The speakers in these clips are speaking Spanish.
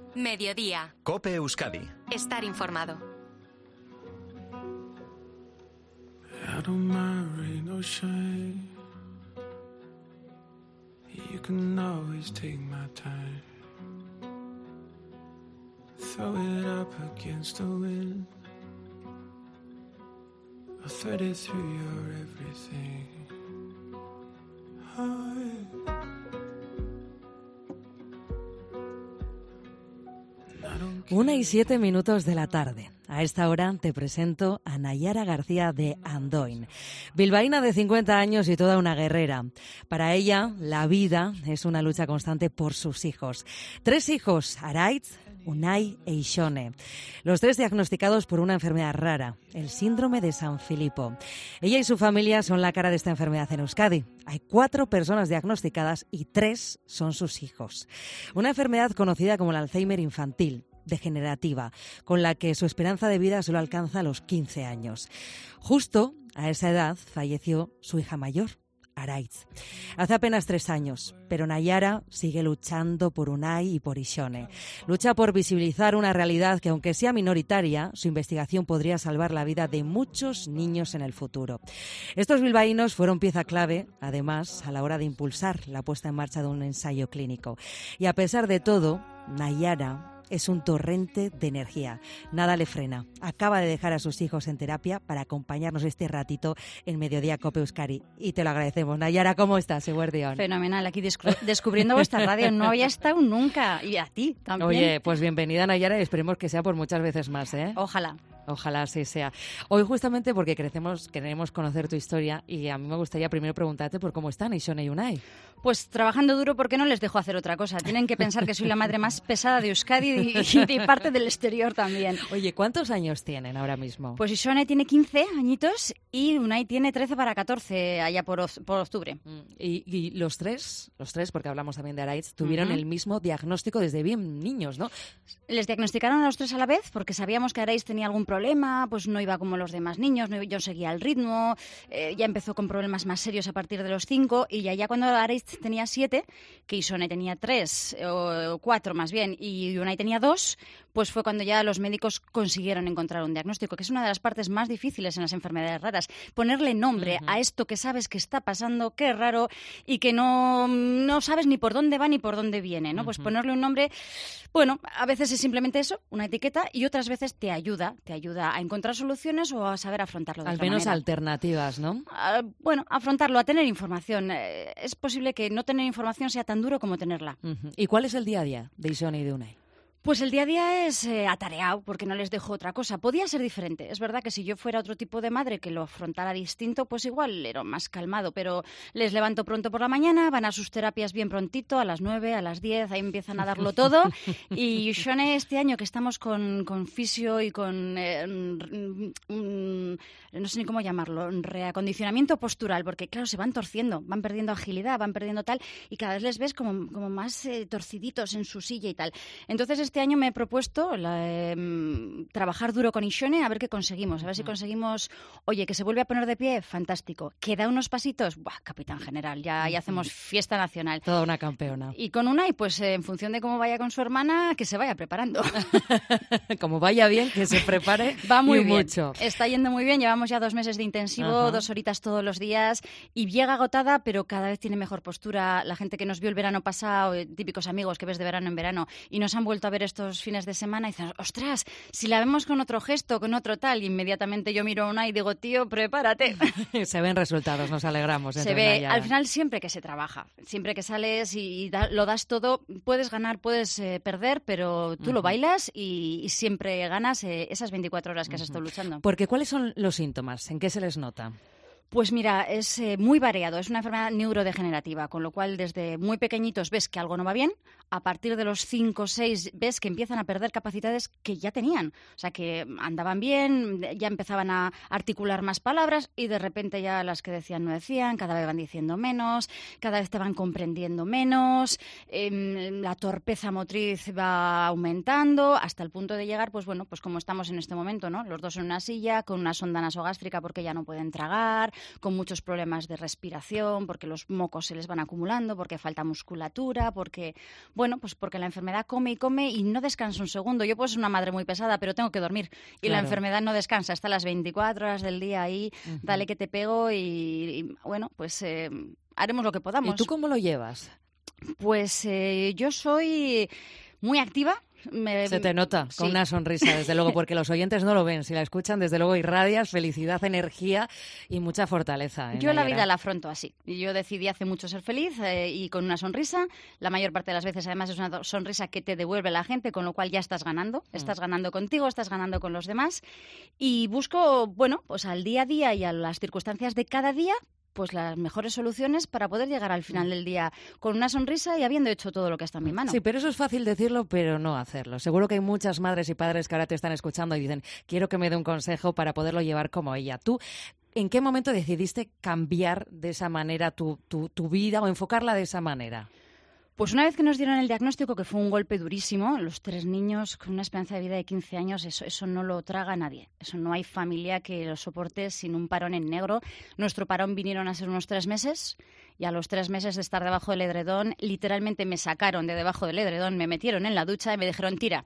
Mediodía. COPE Euskadi. Estar informado. I don't mind rain or shine. You can always take my time. Throw it up against the wind. I'll thread it through your everything. 1:07 de la tarde. A esta hora te presento a Nayara García de Andoin, bilbaína de 50 años y toda una guerrera. Para ella, la vida es una lucha constante por sus hijos. 3 hijos, Araitz, Unai e Ixone. Los 3 diagnosticados por una enfermedad rara, el síndrome de San Filipo. Ella y su familia son la cara de esta enfermedad en Euskadi. Hay 4 personas diagnosticadas y 3 son sus hijos. Una enfermedad conocida como el Alzheimer infantil, degenerativa, con la que su esperanza de vida solo alcanza los 15 años. Justo a esa edad falleció su hija mayor, Araitz. Hace apenas 3 años, pero Nayara sigue luchando por Unai y por Ixone. Lucha por visibilizar una realidad que, aunque sea minoritaria, su investigación podría salvar la vida de muchos niños en el futuro. Estos bilbaínos fueron pieza clave, además, a la hora de impulsar la puesta en marcha de un ensayo clínico. Y a pesar de todo, Nayara es un torrente de energía. Nada le frena. Acaba de dejar a sus hijos en terapia para acompañarnos este ratito en Mediodía COPE Euskadi. Y te lo agradecemos. Nayara, ¿cómo estás? Eguerdión. Fenomenal. Aquí descubriendo vuestra radio. No había estado nunca. Y a ti también. Oye, pues bienvenida, Nayara, y esperemos que sea por muchas veces más, ¿eh? Ojalá. Ojalá así sea. Hoy justamente porque queremos conocer tu historia y a mí me gustaría primero preguntarte por cómo están Ixone y Unai. Pues trabajando duro porque no les dejo hacer otra cosa. Tienen que pensar que soy la madre más pesada de Euskadi y de parte del exterior también. Oye, ¿cuántos años tienen ahora mismo? Pues Ixone tiene 15 añitos y Unai tiene 13 para 14 allá por octubre. Y los tres, porque hablamos también de Araitz, tuvieron el mismo diagnóstico desde bien niños, ¿no? Les diagnosticaron a los 3 a la vez porque sabíamos que Araitz tenía algún problema, pues no iba como los demás niños, yo seguía el ritmo, ya empezó con problemas más serios a partir de los 5 y ya cuando Araitz tenía 7, que Ixone tenía 3 o 4 más bien y Unai tenía 2, pues fue cuando ya los médicos consiguieron encontrar un diagnóstico, que es una de las partes más difíciles en las enfermedades raras, ponerle nombre a esto que sabes que está pasando, que es raro y que no sabes ni por dónde va ni por dónde viene, ¿no? Pues ponerle un nombre, bueno, a veces es simplemente eso, una etiqueta, y otras veces te ayuda a encontrar soluciones o a saber afrontarlo de otra manera. Al menos alternativas, ¿no? Bueno, afrontarlo, a tener información. Es posible que no tener información sea tan duro como tenerla. ¿Y cuál es el día a día de Ixone y de Unai? Pues el día a día es atareado, porque no les dejo otra cosa. Podía ser diferente. Es verdad que si yo fuera otro tipo de madre que lo afrontara distinto, pues igual era más calmado. Pero les levanto pronto por la mañana, van a sus terapias bien prontito, a las 9, a las 10, ahí empiezan a darlo todo. Y Ixone, este año que estamos con fisio y con, no sé ni cómo llamarlo, reacondicionamiento postural, porque claro, se van torciendo, van perdiendo agilidad, van perdiendo tal, y cada vez les ves como más torciditos en su silla y tal. Entonces, este año me he propuesto trabajar duro con Ixone a ver qué conseguimos. A ver si conseguimos, oye, que se vuelve a poner de pie, fantástico. Que da unos pasitos, ¡buah, capitán general! Ya hacemos fiesta nacional. Toda una campeona. Y con Unai, pues en función de cómo vaya con su hermana, que se vaya preparando. Como vaya bien, que se prepare. Va muy bien. Mucho. Está yendo muy bien. Llevamos ya 2 meses de intensivo, 2 horitas todos los días. Y llega agotada, pero cada vez tiene mejor postura. La gente que nos vio el verano pasado, típicos amigos que ves de verano en verano, y nos han vuelto a ver estos fines de semana y dicen, ostras, si la vemos con otro gesto, con otro tal, y inmediatamente yo miro a Unai y digo, tío, prepárate. Se ven resultados, nos alegramos. Se ve, al final siempre que se trabaja, siempre que sales y lo das todo, puedes ganar, puedes perder, pero tú lo bailas y siempre ganas esas 24 horas que has estado luchando. Porque ¿cuáles son los síntomas? ¿En qué se les nota? Pues mira, es muy variado, es una enfermedad neurodegenerativa, con lo cual desde muy pequeñitos ves que algo no va bien, a partir de los 5 o 6 ves que empiezan a perder capacidades que ya tenían, o sea que andaban bien, ya empezaban a articular más palabras y de repente ya las que decían no decían, cada vez van diciendo menos, cada vez te van comprendiendo menos, la torpeza motriz va aumentando hasta el punto de llegar, pues bueno, pues como estamos en este momento, ¿no? Los dos en una silla, con una sonda nasogástrica porque ya no pueden tragar, con muchos problemas de respiración, porque los mocos se les van acumulando, porque falta musculatura, porque la enfermedad come y no descansa un segundo. Yo pues soy una madre muy pesada, pero tengo que dormir. Y claro. La enfermedad no descansa, está las 24 horas del día ahí, dale que te pego y haremos lo que podamos. ¿Y tú cómo lo llevas? Pues yo soy muy activa. Se te nota con una sonrisa, desde luego, porque los oyentes no lo ven. Si la escuchan, desde luego irradias felicidad, energía y mucha fortaleza. Yo la vida la afronto así. Yo decidí hace mucho ser feliz y con una sonrisa. La mayor parte de las veces, además, es una sonrisa que te devuelve la gente, con lo cual ya estás ganando. Estás ganando contigo, estás ganando con los demás. Y busco, pues al día a día y a las circunstancias de cada día, pues las mejores soluciones para poder llegar al final del día con una sonrisa y habiendo hecho todo lo que está en mi mano. Sí, pero eso es fácil decirlo, pero no hacerlo. Seguro que hay muchas madres y padres que ahora te están escuchando y dicen, quiero que me dé un consejo para poderlo llevar como ella. ¿Tú en qué momento decidiste cambiar de esa manera tu vida o enfocarla de esa manera? Pues una vez que nos dieron el diagnóstico, que fue un golpe durísimo, los 3 niños con una esperanza de vida de 15 años, eso no lo traga nadie. Eso no hay familia que lo soporte sin un parón en negro. Nuestro parón vinieron a ser unos 3 meses y a los 3 meses de estar debajo del edredón, literalmente me sacaron de debajo del edredón, me metieron en la ducha y me dijeron, tira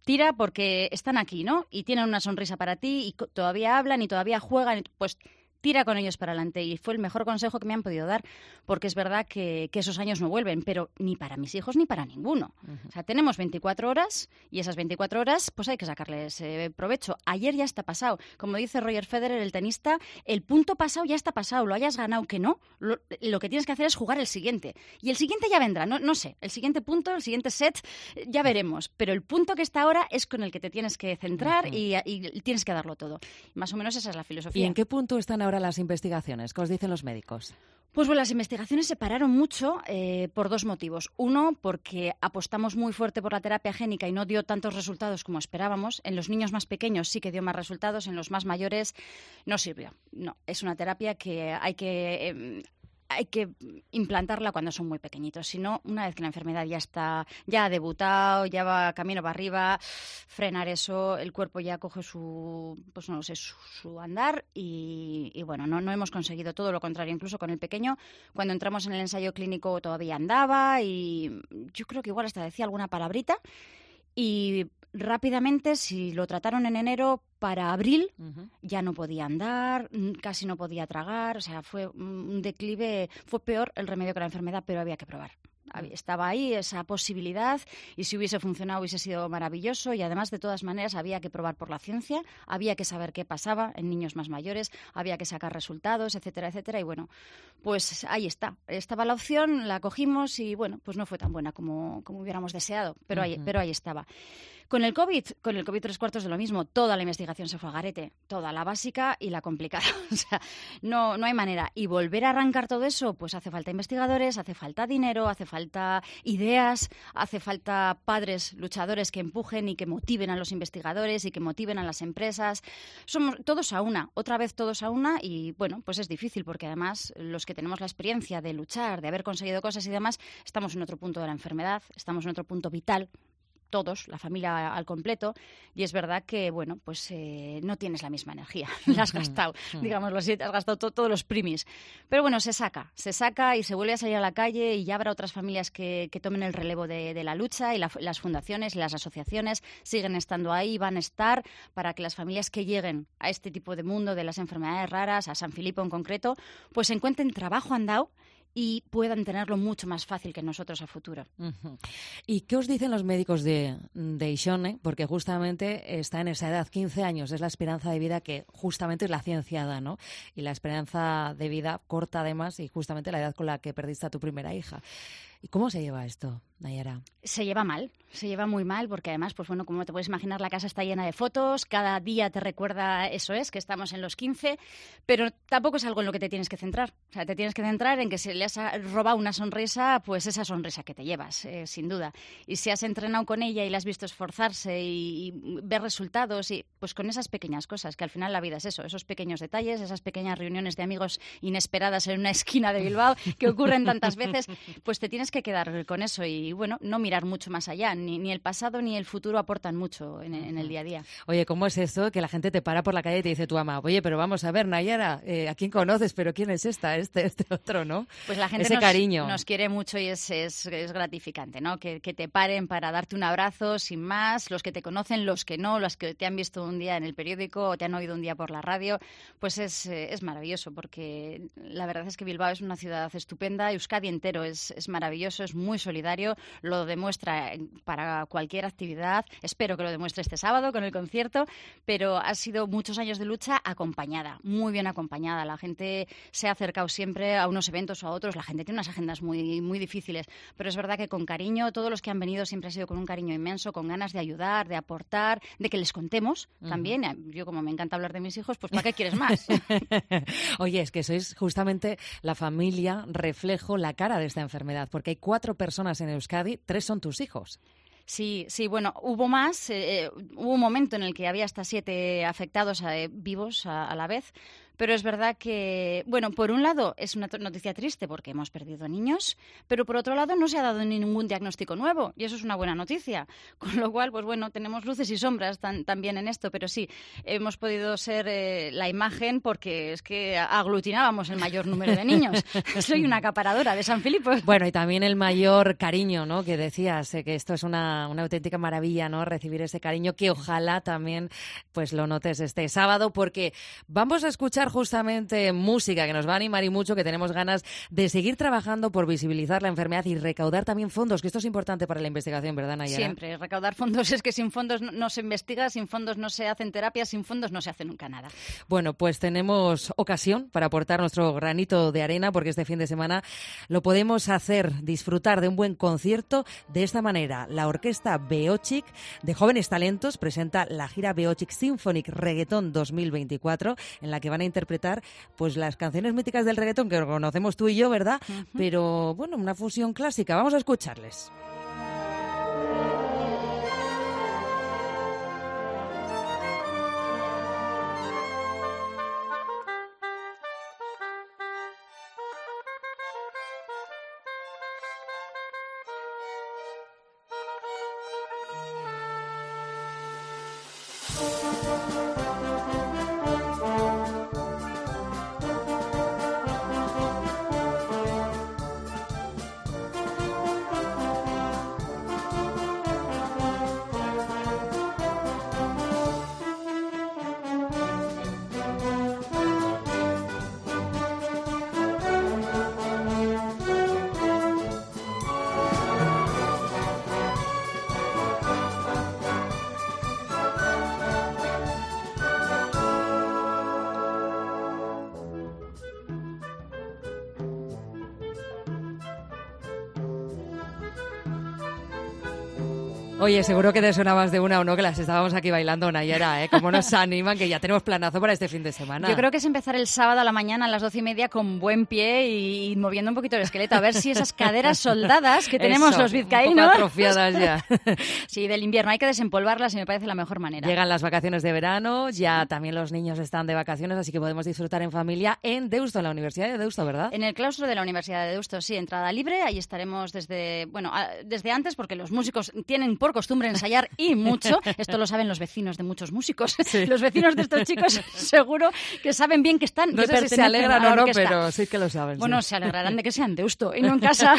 porque están aquí, ¿no? Y tienen una sonrisa para ti y todavía hablan y todavía juegan, pues tira con ellos para adelante. Y fue el mejor consejo que me han podido dar, porque es verdad que esos años no vuelven, pero ni para mis hijos ni para ninguno. O sea, tenemos 24 horas y esas 24 horas pues hay que sacarles provecho. Ayer ya está pasado. Como dice Roger Federer, el tenista, el punto pasado ya está pasado. Lo hayas ganado que no, lo que tienes que hacer es jugar el siguiente. Y el siguiente ya vendrá, no sé. El siguiente punto, el siguiente set, ya veremos. Pero el punto que está ahora es con el que te tienes que centrar y tienes que darlo todo. Más o menos esa es la filosofía. ¿Y en qué punto están ahora las investigaciones? ¿Qué os dicen los médicos? Pues bueno, las investigaciones se pararon mucho por 2 motivos. Uno, porque apostamos muy fuerte por la terapia génica y no dio tantos resultados como esperábamos. En los niños más pequeños sí que dio más resultados, en los más mayores no sirvió. No, es una terapia que hay que implantarla cuando son muy pequeñitos. Si no, una vez que la enfermedad ya ha debutado, ya va camino para arriba, frenar eso, el cuerpo ya coge su andar y bueno, no hemos conseguido, todo lo contrario. Incluso con el pequeño, cuando entramos en el ensayo clínico todavía andaba y yo creo que igual hasta decía alguna palabrita y rápidamente, si lo trataron en enero, para abril ya no podía andar, casi no podía tragar, o sea, fue un declive, fue peor el remedio que la enfermedad, pero había que probar. Estaba ahí esa posibilidad y si hubiese funcionado hubiese sido maravilloso y además de todas maneras había que probar por la ciencia, había que saber qué pasaba en niños más mayores, había que sacar resultados, etcétera, etcétera y bueno, pues ahí está. Estaba la opción, la cogimos y bueno, pues no fue tan buena como hubiéramos deseado, pero ahí estaba. Con el COVID 3/4 de lo mismo, toda la investigación se fue a garete, toda la básica y la complicada, o sea, no hay manera. Y volver a arrancar todo eso, pues hace falta investigadores, hace falta dinero, hace falta ideas, hace falta padres luchadores que empujen y que motiven a los investigadores y que motiven a las empresas. Somos todos a una, otra vez todos a una y bueno, pues es difícil porque además los que tenemos la experiencia de luchar, de haber conseguido cosas y demás, estamos en otro punto de la enfermedad, estamos en otro punto vital. Todos, la familia al completo, y es verdad que, bueno, pues no tienes la misma energía, la has gastado, digámoslo así, te has gastado todos los primis. Pero bueno, se saca y se vuelve a salir a la calle y ya habrá otras familias que tomen el relevo de la lucha y las fundaciones y las asociaciones siguen estando ahí, van a estar para que las familias que lleguen a este tipo de mundo de las enfermedades raras, a San Filipo en concreto, pues encuentren trabajo andado y puedan tenerlo mucho más fácil que nosotros a futuro. ¿Y qué os dicen los médicos de Ixone? Porque justamente está en esa edad, 15 años, es la esperanza de vida que justamente la ciencia da, ¿no? Y la esperanza de vida corta además y justamente la edad con la que perdiste a tu primera hija. ¿Y cómo se lleva esto, Nayara? Se lleva mal, se lleva muy mal porque además, pues bueno, como te puedes imaginar, la casa está llena de fotos, cada día te recuerda eso que estamos en los 15, pero tampoco es algo en lo que te tienes que centrar. O sea, te tienes que centrar en que si le has robado una sonrisa, pues esa sonrisa que te llevas, sin duda. Y si has entrenado con ella y la has visto esforzarse y ver resultados, y pues con esas pequeñas cosas, que al final la vida es eso, esos pequeños detalles, esas pequeñas reuniones de amigos inesperadas en una esquina de Bilbao que ocurren tantas veces, pues te tienes que quedar con eso y y bueno, no mirar mucho más allá, ni el pasado ni el futuro aportan mucho en el día a día. Oye, ¿cómo es esto que la gente te para por la calle y te dice tu ama, oye, pero vamos a ver, Nayara, ¿a quién conoces? ¿Pero quién es esta? Este otro, ¿no? Pues la gente ese cariño nos quiere mucho y es gratificante, ¿no? Que te paren para darte un abrazo sin más, los que te conocen, los que no, los que te han visto un día en el periódico o te han oído un día por la radio, pues es maravilloso, porque la verdad es que Bilbao es una ciudad estupenda, Euskadi entero es maravilloso, es muy solidario, lo demuestra para cualquier actividad, espero que lo demuestre este sábado con el concierto, pero ha sido muchos años de lucha acompañada, muy bien acompañada, la gente se ha acercado siempre a unos eventos o a otros, la gente tiene unas agendas muy, muy difíciles, pero es verdad que con cariño, todos los que han venido siempre ha sido con un cariño inmenso, con ganas de ayudar, de aportar, de que les contemos también. Yo, como me encanta hablar de mis hijos, pues ¿para qué quieres más? Oye, es que sois justamente la familia, reflejo, la cara de esta enfermedad, porque hay 4 personas en Euskadi, 3 son tus hijos. Sí, bueno, hubo más. Hubo un momento en el que había hasta 7 afectados vivos a la vez. Pero es verdad que, bueno, por un lado es una noticia triste porque hemos perdido niños, pero por otro lado no se ha dado ningún diagnóstico nuevo y eso es una buena noticia. Con lo cual, pues bueno, tenemos luces y sombras también en esto, pero sí, hemos podido ser la imagen porque es que aglutinábamos el mayor número de niños. Soy una acaparadora de San Filipo. Bueno, y también el mayor cariño, ¿no? Que decías, que esto es una auténtica maravilla, ¿no? Recibir ese cariño que ojalá también pues lo notes este sábado, porque vamos a escuchar justamente música que nos va a animar y mucho, que tenemos ganas de seguir trabajando por visibilizar la enfermedad y recaudar también fondos, que esto es importante para la investigación, ¿verdad, Nayara? Siempre, recaudar fondos, es que sin fondos no se investiga, sin fondos no se hacen terapias, sin fondos no se hace nunca nada. Bueno, pues tenemos ocasión para aportar nuestro granito de arena, porque este fin de semana lo podemos hacer, disfrutar de un buen concierto de esta manera. La orquesta Beochik de Jóvenes Talentos presenta la gira Beochik Symphonic Reggaeton 2024, en la que van a interpretar pues las canciones míticas del reggaetón que conocemos tú y yo, ¿verdad? Pero bueno, una fusión clásica. Vamos a escucharles. Oye, seguro que te sonabas de una o no, que las estábamos aquí bailando, Nayara, ¿eh? Cómo nos animan, que ya tenemos planazo para este fin de semana. Yo creo que es empezar el sábado a la mañana a las 12:30 con buen pie y moviendo un poquito el esqueleto, a ver si esas caderas soldadas que tenemos eso, los vizcaínos... un poco atrofiadas ya. Sí, del invierno, hay que desempolvarlas y me parece la mejor manera. Llegan las vacaciones de verano, ya también los niños están de vacaciones, así que podemos disfrutar en familia en Deusto, en la Universidad de Deusto, ¿verdad? En el claustro de la Universidad de Deusto, sí, entrada libre, ahí estaremos desde antes, porque los músicos tienen por costumbre ensayar y mucho. Esto lo saben los vecinos de muchos músicos. Sí. Los vecinos de estos chicos seguro que saben bien que están... No sé si se alegran o no, pero sí que lo saben. Bueno, sí. Se alegrarán de que sean Deusto y no en casa.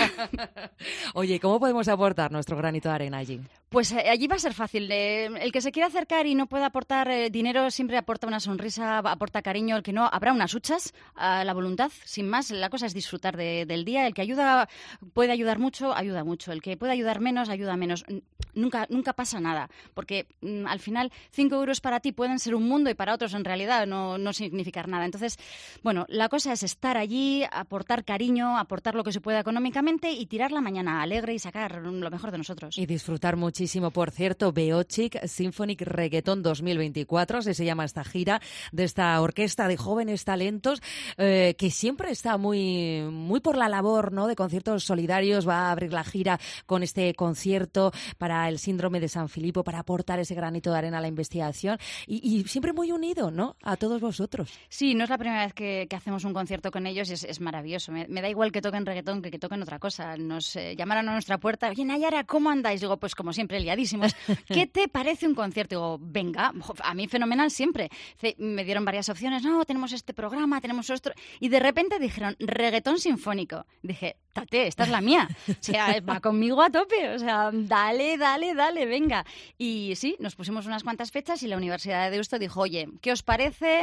Oye, ¿cómo podemos aportar nuestro granito de arena allí? Pues allí va a ser fácil. El que se quiera acercar y no pueda aportar dinero siempre aporta una sonrisa, aporta cariño. El que no, habrá unas huchas a la voluntad. Sin más, la cosa es disfrutar del día. El que puede ayudar mucho, ayuda mucho. El que puede ayudar menos, ayuda menos. Nunca pasa nada, porque al final 5 euros para ti pueden ser un mundo y para otros en realidad no significar nada. Entonces, bueno, la cosa es estar allí, aportar cariño, aportar lo que se pueda económicamente y tirar la mañana alegre y sacar lo mejor de nosotros. Y disfrutar muchísimo, por cierto, Beochik Symphonic Reggaeton 2024, así se llama esta gira de esta orquesta de jóvenes talentos, que siempre está muy, muy por la labor, ¿no?, de conciertos solidarios. Va a abrir la gira con este concierto para para el síndrome de San Filipo, para aportar ese granito de arena a la investigación y siempre muy unido, ¿no?, a todos vosotros. Sí, no es la primera vez que hacemos un concierto con ellos y es maravilloso. Me da igual que toquen reggaetón que toquen otra cosa. Nos llamaron a nuestra puerta, oye, Nayara, ¿cómo andáis? Digo, pues como siempre, liadísimos. ¿Qué te parece un concierto? Digo, venga, a mí fenomenal siempre. Me dieron varias opciones, no, tenemos este programa, tenemos esto. Y de repente dijeron, reggaetón sinfónico. Dije, tate, esta es la mía. O sea, va conmigo a tope. O sea, dale, venga. Y sí, nos pusimos unas cuantas fechas y la Universidad de Deusto dijo, oye, ¿qué os parece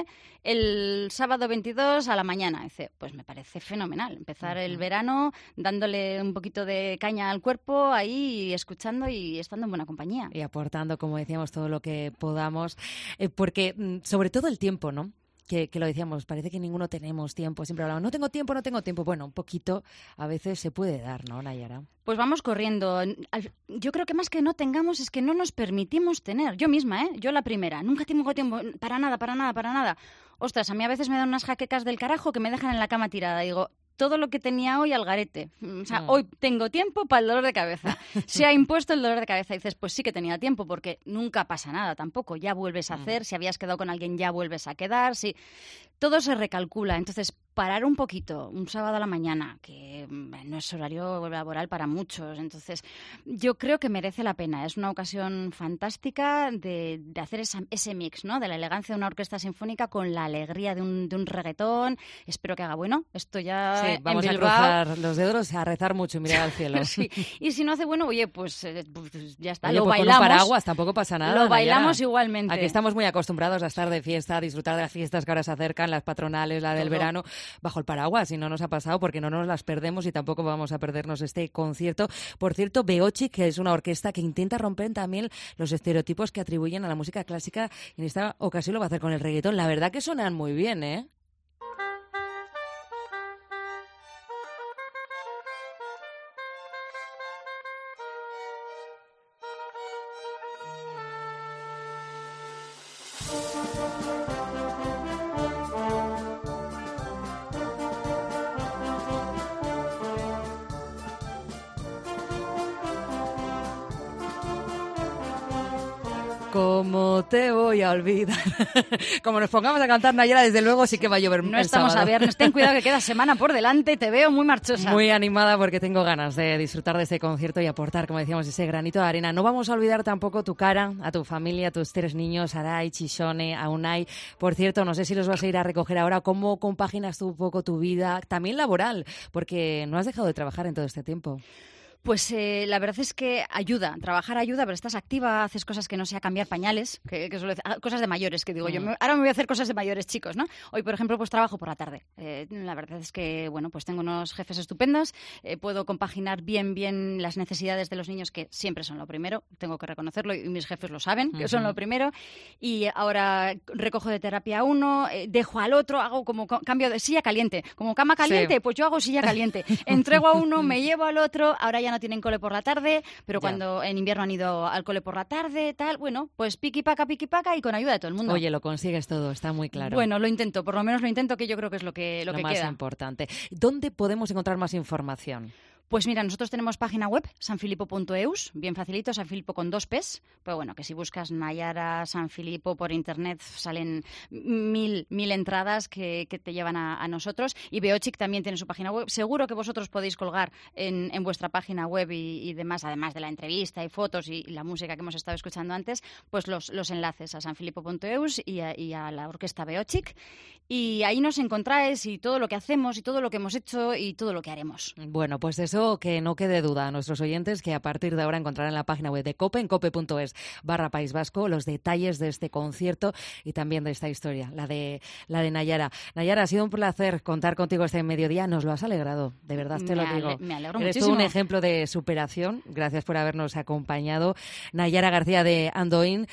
el sábado 22 a la mañana? Dice, pues me parece fenomenal. Empezar el verano dándole un poquito de caña al cuerpo, ahí escuchando y estando en buena compañía. Y aportando, como decíamos, todo lo que podamos. Porque, sobre todo el tiempo, ¿no? Que lo decíamos, parece que ninguno tenemos tiempo. Siempre hablamos, no tengo tiempo. Bueno, un poquito a veces se puede dar, ¿no, Nayara? Pues vamos corriendo. Yo creo que más que no tengamos es que no nos permitimos tener. Yo misma, yo la primera. Nunca tengo tiempo para nada. Ostras, a mí a veces me dan unas jaquecas del carajo que me dejan en la cama tirada. Digo, todo lo que tenía hoy al garete. O sea, hoy tengo tiempo para el dolor de cabeza. Se ha impuesto el dolor de cabeza. Y dices, pues sí que tenía tiempo, porque nunca pasa nada tampoco. Ya vuelves a hacer, si habías quedado con alguien ya vuelves a quedar. Si... Todo se recalcula. Entonces, parar un poquito, un sábado a la mañana, que no es horario laboral para muchos. Entonces, yo creo que merece la pena. Es una ocasión fantástica de hacer ese mix, ¿no? De la elegancia de una orquesta sinfónica con la alegría de un reggaetón. Espero que haga bueno. Esto ya sí, vamos a cruzar los dedos, a rezar mucho y mirar al cielo. Sí. Y si no hace bueno, oye, pues ya está. Oye, lo pues bailamos. Con un paraguas tampoco pasa nada. Lo bailamos Nayara. Igualmente. Aquí estamos muy acostumbrados a estar de fiesta, a disfrutar de las fiestas que ahora se acercan, las patronales, la del verano, bajo el paraguas. Y no nos ha pasado porque no nos las perdemos y tampoco vamos a perdernos este concierto. Por cierto, Beochi, que es una orquesta que intenta romper también los estereotipos que atribuyen a la música clásica, y en esta ocasión lo va a hacer con el reggaetón. La verdad que suenan muy bien, ¿eh? ¿Cómo te voy a olvidar? Como nos pongamos a cantar, Nayara, desde luego sí que va a llover. No estamos a viernes. Ten cuidado que queda semana por delante. Te veo muy marchosa. Muy animada porque tengo ganas de disfrutar de este concierto y aportar, como decíamos, ese granito de arena. No vamos a olvidar tampoco tu cara, a tu familia, a tus 3 niños, Aray, Chishone, a Unai. Por cierto, no sé si los vas a ir a recoger ahora. ¿Cómo compaginas tú un poco tu vida, también laboral? Porque no has dejado de trabajar en todo este tiempo. Pues la verdad es que trabajar ayuda, pero estás activa, haces cosas que no sea cambiar pañales, que cosas de mayores, que digo yo. Ahora me voy a hacer cosas de mayores chicos, ¿no? Hoy, por ejemplo, pues trabajo por la tarde. La verdad es que, bueno, pues tengo unos jefes estupendos, puedo compaginar bien las necesidades de los niños, que siempre son lo primero, tengo que reconocerlo, y mis jefes lo saben, que son lo primero. Y ahora recojo de terapia a uno, dejo al otro, hago como cambio de silla caliente. Como cama caliente, sí. Pues yo hago silla caliente. Entrego a uno, me llevo al otro, ahora ya no tienen cole por la tarde, pero cuando en invierno han ido al cole por la tarde, tal, bueno, pues piqui paca y con ayuda de todo el mundo. Oye, lo consigues todo, está muy claro. Bueno, lo intento, por lo menos lo intento, que yo creo que es lo que más queda. Importante. ¿Dónde podemos encontrar más información? Pues mira, nosotros tenemos página web, sanfilipo.eus, bien facilito, Sanfilipo con 2 P's, pero bueno, que si buscas Nayara, Sanfilipo por internet salen mil entradas que te llevan a nosotros, y Beochic también tiene su página web. Seguro que vosotros podéis colgar en vuestra página web y demás, además de la entrevista y fotos y la música que hemos estado escuchando antes, pues los enlaces a sanfilipo.eus y a la orquesta Beochic, y ahí nos encontráis y todo lo que hacemos y todo lo que hemos hecho y todo lo que haremos. Bueno, pues eso, que no quede duda a nuestros oyentes, que a partir de ahora encontrarán en la página web de COPE, en cope.es/País Vasco, los detalles de este concierto y también de esta historia, la de Nayara. Nayara, ha sido un placer contar contigo este mediodía, nos lo has alegrado, de verdad te lo digo. Me alegro Eres muchísimo. todo un ejemplo de superación, gracias por habernos acompañado. Nayara García de Andoin,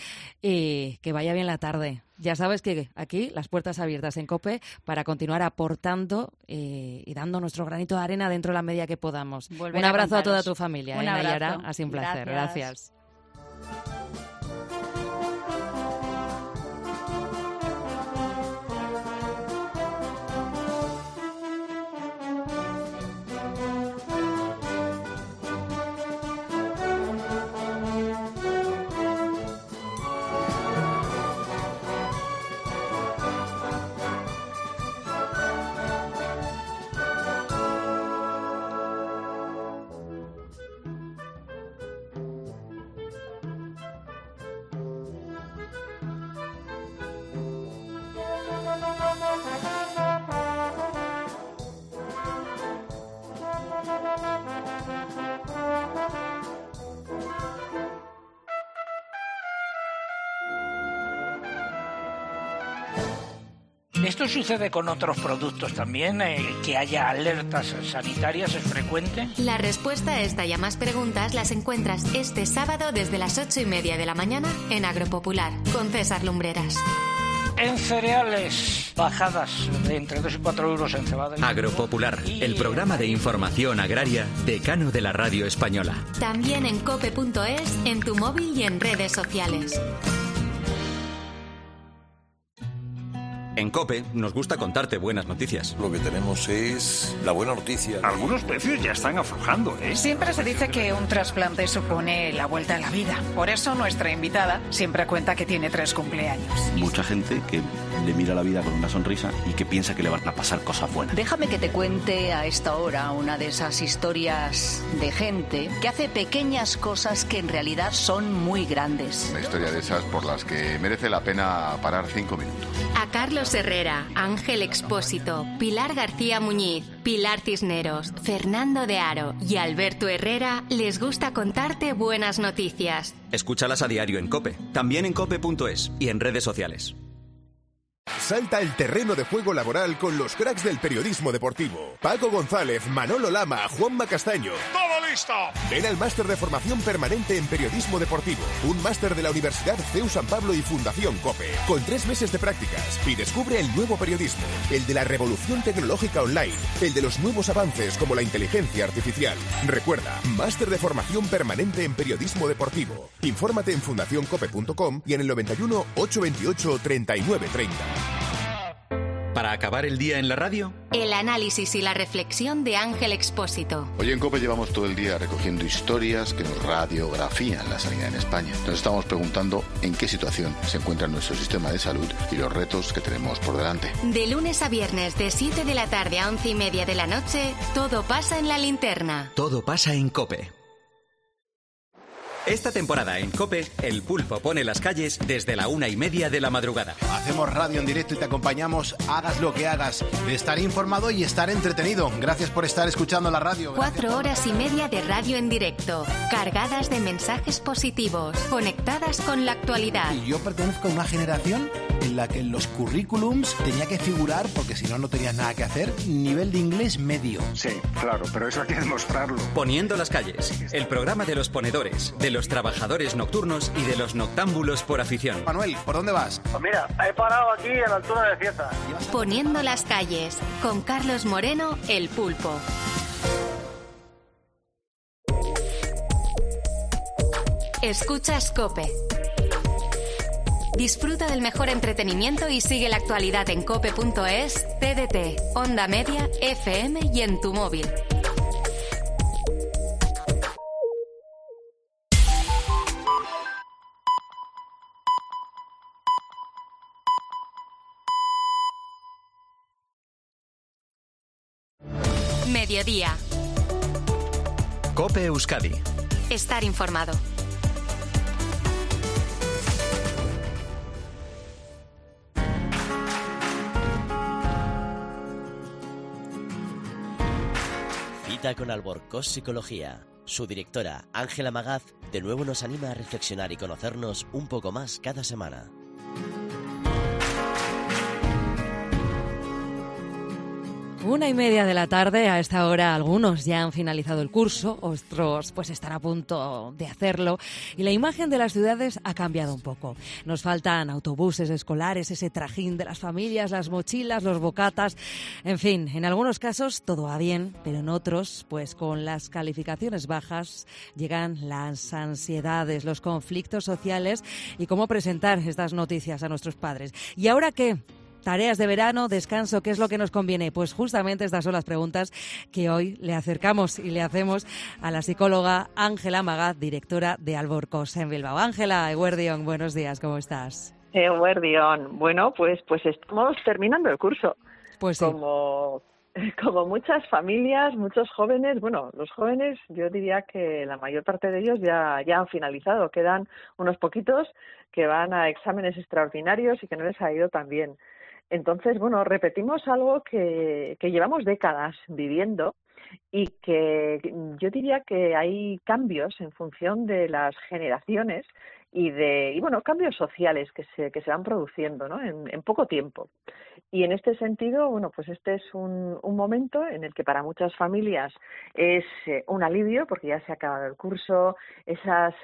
y que vaya bien la tarde. Ya sabes que aquí las puertas abiertas en COPE para continuar aportando y dando nuestro granito de arena dentro de la medida que podamos. Un abrazo a toda tu familia, Nayara. Ha sido un placer. Gracias. ¿Esto sucede con otros productos también? ¿Que haya alertas sanitarias es frecuente? La respuesta a esta y a más preguntas las encuentras este sábado desde las 8:30 de la mañana en Agropopular, con César Lumbreras. En cereales, bajadas de entre 2 y 4 euros en cebada. Agropopular, el programa de información agraria decano de la radio española. También en cope.es, en tu móvil y en redes sociales. En COPE nos gusta contarte buenas noticias. Lo que tenemos es la buena noticia. Algunos precios ya están aflojando, ¿eh? Siempre se dice que un trasplante supone la vuelta a la vida. Por eso nuestra invitada siempre cuenta que tiene 3 cumpleaños. Mucha gente que le mira la vida con una sonrisa y que piensa que le van a pasar cosas buenas. Déjame que te cuente a esta hora una de esas historias de gente que hace pequeñas cosas que en realidad son muy grandes. Una historia de esas por las que merece la pena parar 5 minutos. A Carlos Herrera, Ángel Expósito, Pilar García Muñiz, Pilar Cisneros, Fernando de Aro y Alberto Herrera les gusta contarte buenas noticias. Escúchalas a diario en COPE, también en cope.es y en redes sociales. Salta al terreno de juego laboral con los cracks del periodismo deportivo. Paco González, Manolo Lama, Juanma Castaño. ¡Todo listo! Ven al máster de formación permanente en periodismo deportivo. Un máster de la Universidad CEU San Pablo y Fundación COPE. Con 3 meses de prácticas. Y descubre el nuevo periodismo. El de la revolución tecnológica online. El de los nuevos avances como la inteligencia artificial. Recuerda, máster de formación permanente en periodismo deportivo. Infórmate en fundacioncope.com y en el 91 828 3930. Para acabar el día en la radio, El análisis y la reflexión de Ángel Expósito. Hoy en COPE llevamos todo el día recogiendo historias que nos radiografían la sanidad en España. Nos estamos preguntando en qué situación se encuentra nuestro sistema de salud y los retos que tenemos por delante. De lunes a viernes, de 7 de la tarde a 11:30 de la noche, todo pasa en la linterna. todo pasa en COPE. Esta temporada en COPE, El Pulpo pone las calles desde la 1:30 de la madrugada. Hacemos radio en directo y te acompañamos, hagas lo que hagas, de estar informado y estar entretenido. Gracias por estar escuchando la radio. 4 horas y media de radio en directo, cargadas de mensajes positivos, conectadas con la actualidad. Y yo pertenezco a una generación en la que en los currículums tenía que figurar, porque si no, no tenías nada que hacer, nivel de inglés medio. Sí, claro, pero eso hay que demostrarlo. Poniendo las calles, el programa de los ponedores, de los trabajadores nocturnos y de los noctámbulos por afición. Manuel, ¿por dónde vas? Pues mira, he parado aquí a la altura de Cieza. Poniendo las calles, con Carlos Moreno, El Pulpo. Escuchas COPE. Disfruta del mejor entretenimiento y sigue la actualidad en cope.es, TDT, Onda Media, FM y en tu móvil. Mediodía. COPE Euskadi. Estar informado. Cita con Alborcós Psicología. Su directora, Ángela Magaz, de nuevo nos anima a reflexionar y conocernos un poco más cada semana. 1:30 de la tarde. A esta hora algunos ya han finalizado el curso, otros pues están a punto de hacerlo, y la imagen de las ciudades ha cambiado un poco. Nos faltan autobuses escolares, ese trajín de las familias, las mochilas, los bocatas, en fin, en algunos casos todo va bien, pero en otros, pues con las calificaciones bajas llegan las ansiedades, los conflictos sociales y cómo presentar estas noticias a nuestros padres. ¿Y ahora qué? Tareas de verano, descanso, ¿qué es lo que nos conviene? Pues justamente estas son las preguntas que hoy le acercamos y le hacemos a la psicóloga Ángela Magaz, directora de Alborcós en Bilbao. Ángela, Eguerdión, buenos días, ¿cómo estás? Eguerdión, bueno, pues estamos terminando el curso. Pues sí. Como muchas familias, muchos jóvenes, bueno, los jóvenes yo diría que la mayor parte de ellos ya han finalizado, quedan unos poquitos que van a exámenes extraordinarios y que no les ha ido tan bien. Entonces, bueno, repetimos algo que llevamos décadas viviendo y que yo diría que hay cambios en función de las generaciones y bueno, cambios sociales que se van produciendo, ¿no? en poco tiempo. Y en este sentido, bueno, pues este es un momento en el que para muchas familias es un alivio porque ya se ha acabado el curso, esas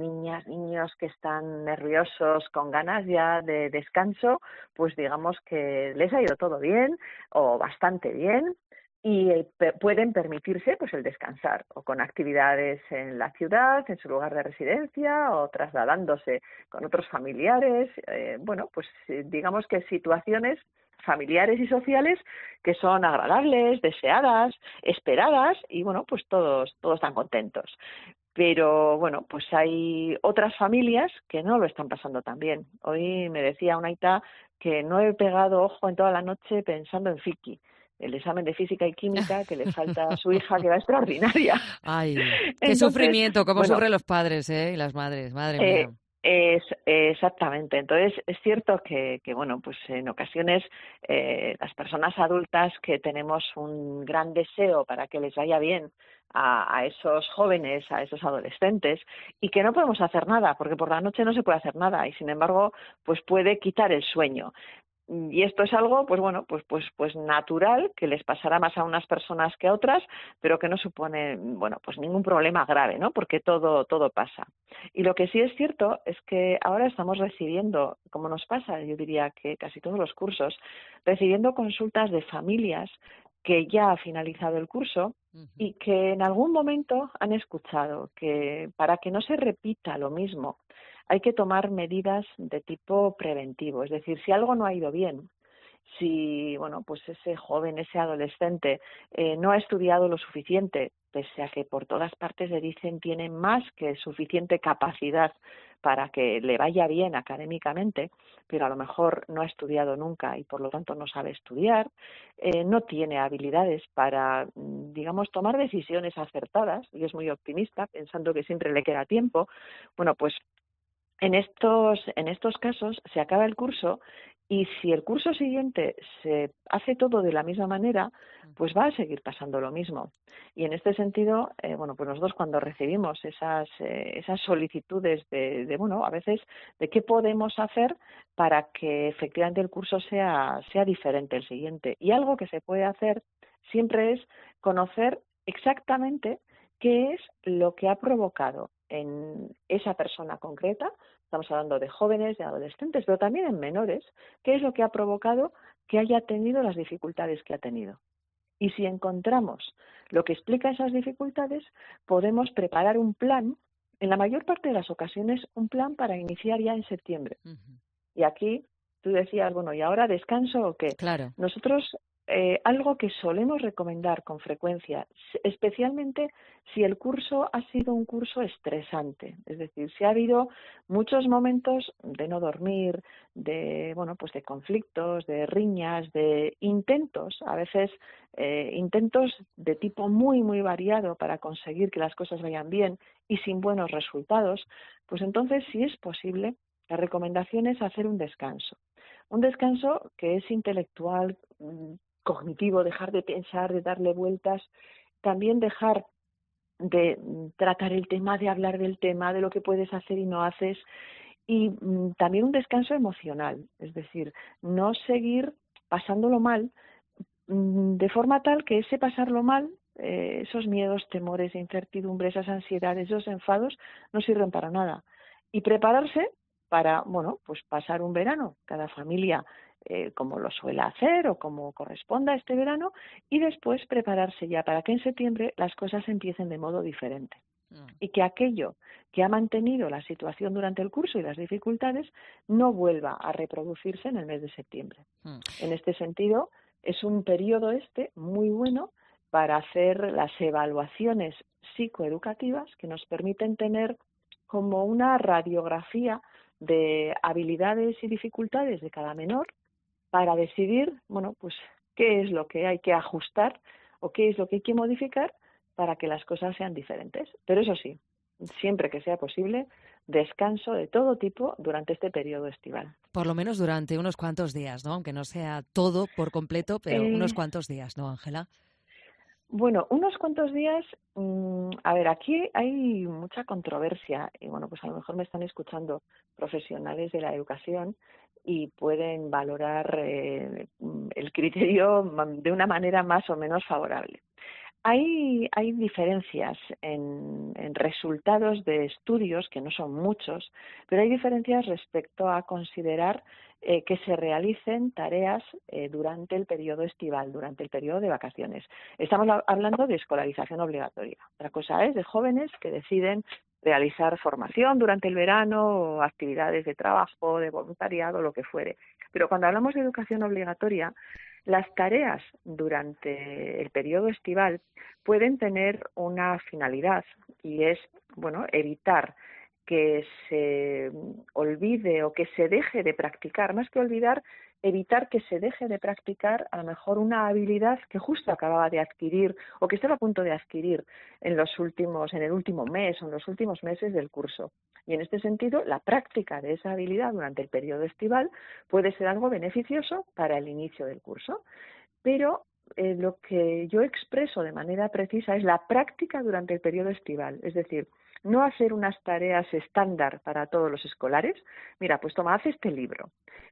niños que están nerviosos, con ganas ya de descanso, pues digamos que les ha ido todo bien o bastante bien, y pueden permitirse pues el descansar o con actividades en la ciudad, en su lugar de residencia o trasladándose con otros familiares, bueno, pues digamos que situaciones familiares y sociales que son agradables, deseadas, esperadas y bueno, pues todos están contentos. Pero bueno, pues hay otras familias que no lo están pasando tan bien. Hoy me decía una aita que no he pegado ojo en toda la noche pensando en FIQI, el examen de física y química que le falta a su hija, que va extraordinaria. Ay, qué Entonces, sufrimiento, cómo bueno, sufren los padres y las madres, madre mía. Exactamente. Entonces, es cierto que bueno, pues en ocasiones las personas adultas que tenemos un gran deseo para que les vaya bien a esos jóvenes, a esos adolescentes, y que no podemos hacer nada, porque por la noche no se puede hacer nada, y sin embargo, pues puede quitar el sueño. Y esto es algo, pues bueno, pues natural, que les pasará más a unas personas que a otras, pero que no supone, bueno, pues ningún problema grave, ¿no? Porque todo pasa. Y lo que sí es cierto es que ahora estamos recibiendo, como nos pasa, yo diría que casi todos los cursos, recibiendo consultas de familias que ya ha finalizado el curso y que en algún momento han escuchado que para que no se repita lo mismo, hay que tomar medidas de tipo preventivo. Es decir, si algo no ha ido bien, si bueno, pues ese joven, ese adolescente no ha estudiado lo suficiente, pese a que por todas partes le dicen tiene más que suficiente capacidad para que le vaya bien académicamente, pero a lo mejor no ha estudiado nunca y por lo tanto no sabe estudiar, no tiene habilidades para, digamos, tomar decisiones acertadas, y es muy optimista, pensando que siempre le queda tiempo. Bueno, pues en estos casos se acaba el curso y si el curso siguiente se hace todo de la misma manera, pues va a seguir pasando lo mismo. Y en este sentido, bueno, pues nosotros cuando recibimos esas solicitudes de bueno, a veces de qué podemos hacer para que efectivamente el curso sea diferente el siguiente. Y algo que se puede hacer siempre es conocer exactamente qué es lo que ha provocado en esa persona concreta, estamos hablando de jóvenes, de adolescentes, pero también en menores, qué es lo que ha provocado que haya tenido las dificultades que ha tenido. Y si encontramos lo que explica esas dificultades, podemos preparar un plan, en la mayor parte de las ocasiones, un plan para iniciar ya en septiembre. Y aquí tú decías, bueno, ¿y ahora descanso o qué? Claro. Nosotros algo que solemos recomendar con frecuencia, especialmente si el curso ha sido un curso estresante, es decir, si ha habido muchos momentos de no dormir, de bueno, pues de conflictos, de riñas, de intentos, a veces intentos de tipo muy muy variado para conseguir que las cosas vayan bien y sin buenos resultados, pues entonces si es posible, la recomendación es hacer un descanso. Un descanso que es intelectual, cognitivo, dejar de pensar, de darle vueltas, también dejar de tratar el tema, de hablar del tema, de lo que puedes hacer y no haces, y también un descanso emocional, es decir, no seguir pasándolo mal, de forma tal que ese pasarlo mal, esos miedos, temores, incertidumbres, esas ansiedades, esos enfados, no sirven para nada. Y prepararse para, bueno, pues pasar un verano, cada familia como lo suele hacer o como corresponda este verano, y después prepararse ya para que en septiembre las cosas empiecen de modo diferente. Y que aquello que ha mantenido la situación durante el curso y las dificultades no vuelva a reproducirse en el mes de septiembre. En este sentido, es un periodo muy bueno para hacer las evaluaciones psicoeducativas que nos permiten tener como una radiografía de habilidades y dificultades de cada menor para decidir, bueno, pues qué es lo que hay que ajustar o qué es lo que hay que modificar para que las cosas sean diferentes. Pero eso sí, siempre que sea posible, descanso de todo tipo durante este periodo estival. Por lo menos durante unos cuantos días, ¿no? Aunque no sea todo por completo, pero unos cuantos días, ¿no, Ángela? Bueno, unos cuantos días, a ver, aquí hay mucha controversia y bueno, pues a lo mejor me están escuchando profesionales de la educación y pueden valorar el criterio de una manera más o menos favorable. Hay diferencias en resultados de estudios, que no son muchos, pero hay diferencias respecto a considerar que se realicen tareas durante el periodo estival, durante el periodo de vacaciones. Estamos hablando de escolarización obligatoria. Otra cosa es de jóvenes que deciden realizar formación durante el verano o actividades de trabajo, de voluntariado, lo que fuere. Pero cuando hablamos de educación obligatoria, las tareas durante el periodo estival pueden tener una finalidad y es, bueno, evitar que se olvide o que se deje de practicar, más que olvidar, evitar que se deje de practicar a lo mejor una habilidad que justo acababa de adquirir o que estaba a punto de adquirir en el último mes o en los últimos meses del curso. Y en este sentido, la práctica de esa habilidad durante el periodo estival puede ser algo beneficioso para el inicio del curso. Pero lo que yo expreso de manera precisa es la práctica durante el periodo estival, es decir, no hacer unas tareas estándar para todos los escolares, mira, pues toma, haz este libro,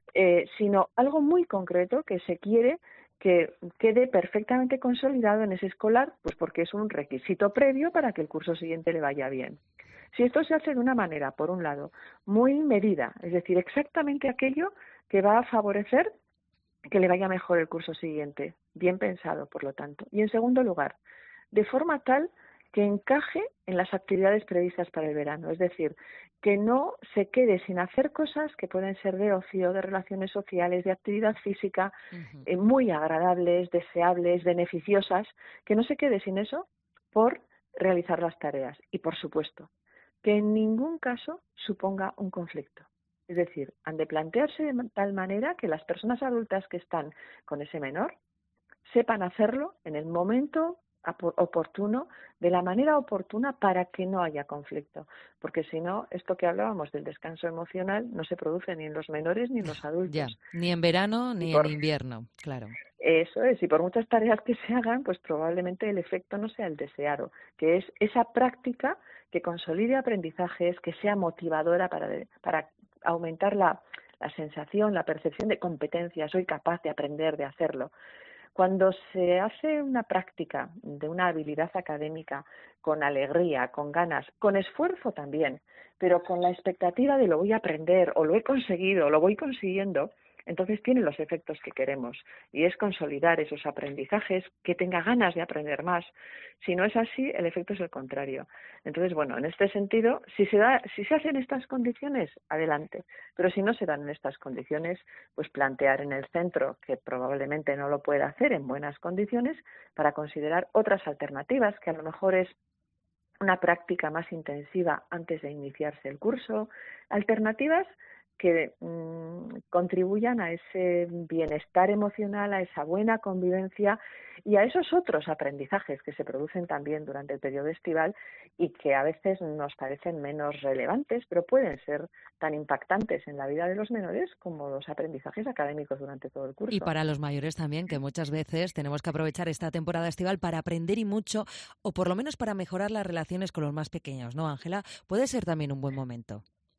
sino algo muy concreto que se quiere que quede perfectamente consolidado en ese escolar, pues porque es un requisito previo para que el curso siguiente le vaya bien. Si esto se hace de una manera, por un lado, muy medida, es decir, exactamente aquello que va a favorecer que le vaya mejor el curso siguiente, bien pensado, por lo tanto. Y en segundo lugar, de forma tal que encaje en las actividades previstas para el verano, es decir, que no se quede sin hacer cosas que pueden ser de ocio, de relaciones sociales, de actividad física, muy agradables, deseables, beneficiosas, que no se quede sin eso por realizar las tareas. Y, por supuesto, que en ningún caso suponga un conflicto. Es decir, han de plantearse de tal manera que las personas adultas que están con ese menor sepan hacerlo en el momento oportuno, de la manera oportuna, para que no haya conflicto. Porque si no, esto que hablábamos del descanso emocional no se produce ni en los menores ni en los adultos. Ya, ni en verano ni en invierno, claro. Eso es, y por muchas tareas que se hagan, pues probablemente el efecto no sea el deseado, que es esa práctica que consolide aprendizajes, que sea motivadora para aumentar la sensación, la percepción de competencia, soy capaz de aprender, de hacerlo. Cuando se hace una práctica de una habilidad académica con alegría, con ganas, con esfuerzo también, pero con la expectativa de lo voy a aprender o lo he conseguido o lo voy consiguiendo, entonces tiene los efectos que queremos y es consolidar esos aprendizajes, que tenga ganas de aprender más. Si no es así, el efecto es el contrario. Entonces, bueno, en este sentido, si se hace en estas condiciones, adelante. Pero si no se dan en estas condiciones, pues plantear en el centro, que probablemente no lo pueda hacer en buenas condiciones, para considerar otras alternativas, que a lo mejor es una práctica más intensiva antes de iniciarse el curso, alternativas que contribuyan a ese bienestar emocional, a esa buena convivencia y a esos otros aprendizajes que se producen también durante el periodo estival y que a veces nos parecen menos relevantes, pero pueden ser tan impactantes en la vida de los menores como los aprendizajes académicos durante todo el curso. Y para los mayores también, que muchas veces tenemos que aprovechar esta temporada estival para aprender y mucho, o por lo menos para mejorar las relaciones con los más pequeños, ¿no, Ángela? Puede ser también un buen momento.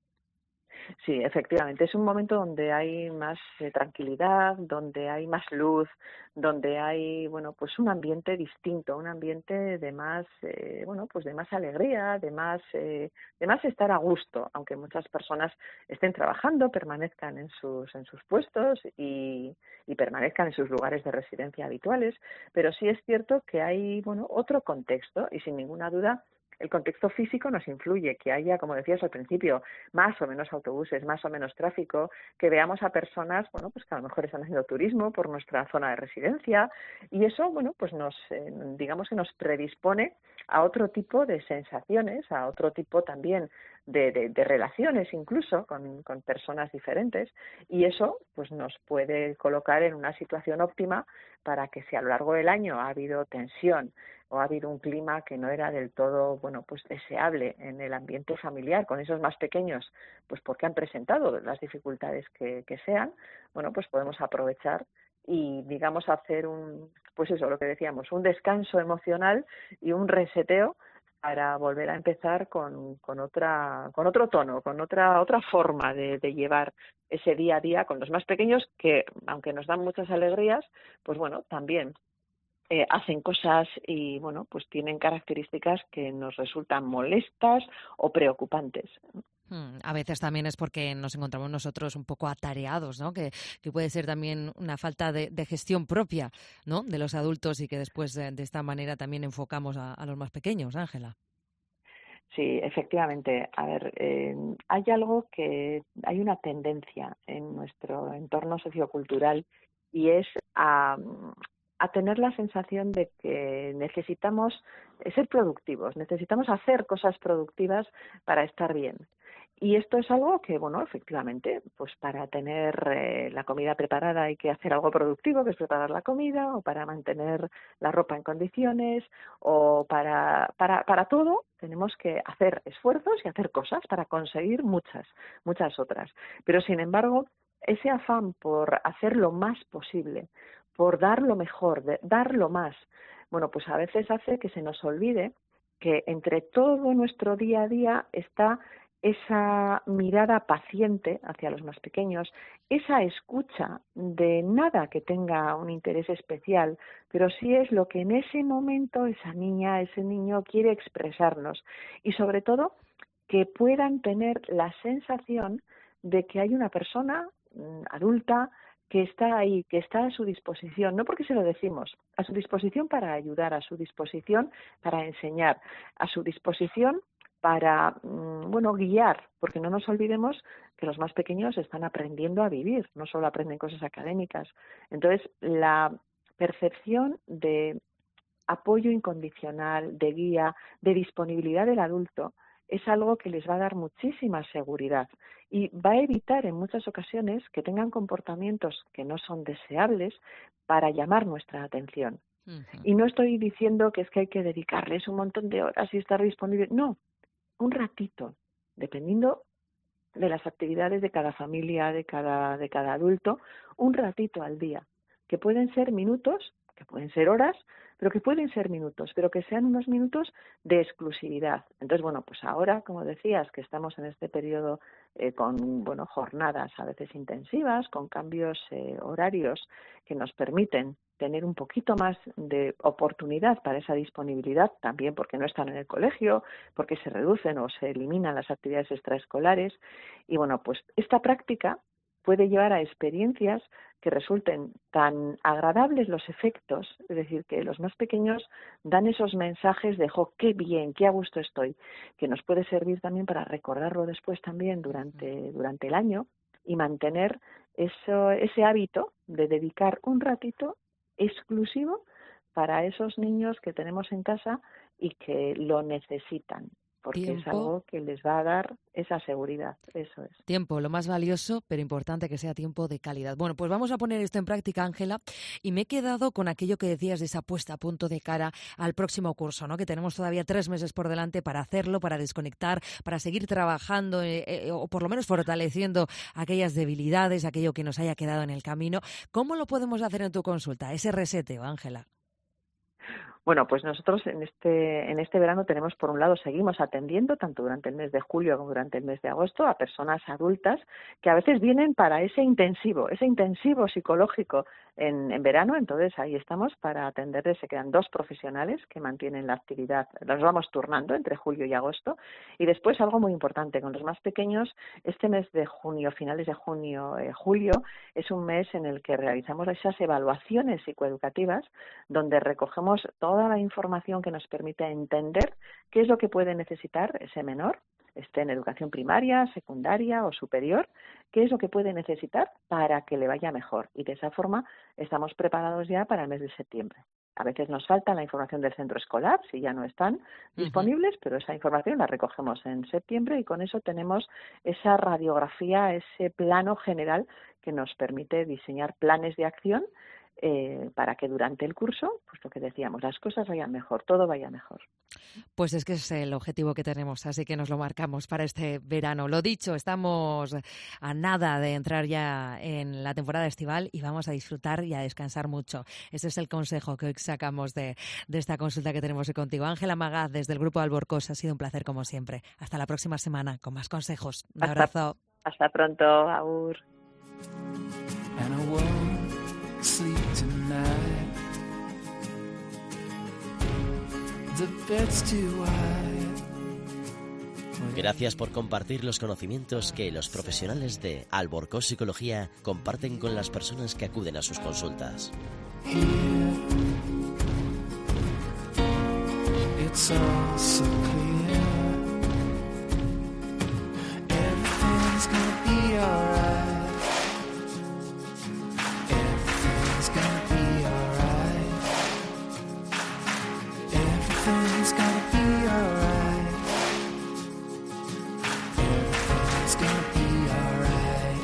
Sí, efectivamente, es un momento donde hay más tranquilidad, donde hay más luz, donde hay, bueno, pues un ambiente distinto, un ambiente de más, pues de más alegría, de más estar a gusto, aunque muchas personas estén trabajando, permanezcan en sus puestos y permanezcan en sus lugares de residencia habituales, pero sí es cierto que hay, bueno, otro contexto y sin ninguna duda el contexto físico nos influye, que haya, como decías al principio, más o menos autobuses, más o menos tráfico, que veamos a personas, bueno, pues que a lo mejor están haciendo turismo por nuestra zona de residencia y eso, bueno, pues digamos que nos predispone a otro tipo de sensaciones, a otro tipo también de relaciones incluso con personas diferentes y eso pues nos puede colocar en una situación óptima para que si a lo largo del año ha habido tensión o ha habido un clima que no era del todo, bueno, pues deseable en el ambiente familiar con esos más pequeños, pues porque han presentado las dificultades que sean, bueno, pues podemos aprovechar y, digamos, hacer pues eso, lo que decíamos, un descanso emocional y un reseteo para volver a empezar con otro tono, con otra forma de llevar ese día a día con los más pequeños, que aunque nos dan muchas alegrías, pues bueno, también hacen cosas y bueno, pues tienen características que nos resultan molestas o preocupantes. A veces también es porque nos encontramos nosotros un poco atareados, ¿no? Que puede ser también una falta de gestión propia, ¿no? De los adultos, y que después de esta manera también enfocamos a los más pequeños, Ángela. Sí, efectivamente. A ver, hay una tendencia en nuestro entorno sociocultural, y es a tener la sensación de que necesitamos ser productivos, necesitamos hacer cosas productivas para estar bien. Y esto es algo que, bueno, efectivamente, pues para tener la comida preparada hay que hacer algo productivo, que es preparar la comida, o para mantener la ropa en condiciones, o para todo tenemos que hacer esfuerzos y hacer cosas para conseguir muchas otras. Pero, sin embargo, ese afán por hacer lo más posible, por dar lo mejor, dar lo más, bueno, pues a veces hace que se nos olvide que entre todo nuestro día a día está esa mirada paciente hacia los más pequeños, esa escucha de nada que tenga un interés especial, pero sí es lo que en ese momento esa niña, ese niño quiere expresarnos, y sobre todo que puedan tener la sensación de que hay una persona adulta que está ahí, que está a su disposición, no porque se lo decimos, a su disposición para ayudar, a su disposición para enseñar, a su disposición para, guiar, porque no nos olvidemos que los más pequeños están aprendiendo a vivir, no solo aprenden cosas académicas. Entonces, la percepción de apoyo incondicional, de guía, de disponibilidad del adulto, es algo que les va a dar muchísima seguridad y va a evitar en muchas ocasiones que tengan comportamientos que no son deseables para llamar nuestra atención. Y no estoy diciendo que es que hay que dedicarles un montón de horas y estar disponible. No, un ratito, dependiendo de las actividades de cada familia, de cada adulto, un ratito al día, que pueden ser minutos, que pueden ser horas, pero que pueden ser minutos, pero que sean unos minutos de exclusividad. Entonces, bueno, pues ahora, como decías, que estamos en este periodo con, jornadas a veces intensivas, con cambios horarios que nos permiten tener un poquito más de oportunidad para esa disponibilidad, también porque no están en el colegio, porque se reducen o se eliminan las actividades extraescolares. Y bueno, pues esta práctica puede llevar a experiencias que resulten tan agradables los efectos, es decir, que los más pequeños dan esos mensajes de ¡jo, qué bien, qué a gusto estoy!, que nos puede servir también para recordarlo después también durante el año y mantener ese hábito de dedicar un ratito exclusivo para esos niños que tenemos en casa y que lo necesitan, porque es algo que les va a dar esa seguridad, eso es. Tiempo, lo más valioso, pero importante que sea tiempo de calidad. Bueno, pues vamos a poner esto en práctica, Ángela, y me he quedado con aquello que decías de esa puesta a punto de cara al próximo curso, ¿no? Que tenemos todavía 3 meses por delante para hacerlo, para desconectar, para seguir trabajando o por lo menos fortaleciendo aquellas debilidades, aquello que nos haya quedado en el camino. ¿Cómo lo podemos hacer en tu consulta, ese reseteo, Ángela? Bueno, pues nosotros en este verano tenemos, por un lado, seguimos atendiendo tanto durante el mes de julio como durante el mes de agosto a personas adultas que a veces vienen para ese intensivo psicológico en verano. Entonces ahí estamos para atenderles. Se quedan 2 profesionales que mantienen la actividad, los vamos turnando entre julio y agosto. Y después algo muy importante, con los más pequeños, este mes de junio, finales de junio, julio, es un mes en el que realizamos esas evaluaciones psicoeducativas donde recogemos toda la información que nos permite entender qué es lo que puede necesitar ese menor, esté en educación primaria, secundaria o superior, qué es lo que puede necesitar para que le vaya mejor. Y de esa forma estamos preparados ya para el mes de septiembre. A veces nos falta la información del centro escolar, si ya no están disponibles, pero esa información la recogemos en septiembre y con eso tenemos esa radiografía, ese plano general que nos permite diseñar planes de acción para que durante el curso, pues lo que decíamos, las cosas vayan mejor, todo vaya mejor. Pues es que es el objetivo que tenemos, así que nos lo marcamos para este verano. Lo dicho, estamos a nada de entrar ya en la temporada estival y vamos a disfrutar y a descansar mucho. Ese es el consejo que hoy sacamos de esta consulta que tenemos hoy contigo. Ángela Magaz, desde el Grupo Alborcós, ha sido un placer como siempre. Hasta la próxima semana con más consejos. Un abrazo. Hasta pronto, agur. Sleep tonight. The bed's too wide. Gracias por compartir los conocimientos que los profesionales de Alborcós Psicología comparten con las personas que acuden a sus consultas. Here, it's all so clear. Everything's gonna be alright. Everything's gonna be alright. Everything's gonna be alright. Everything's gonna be alright.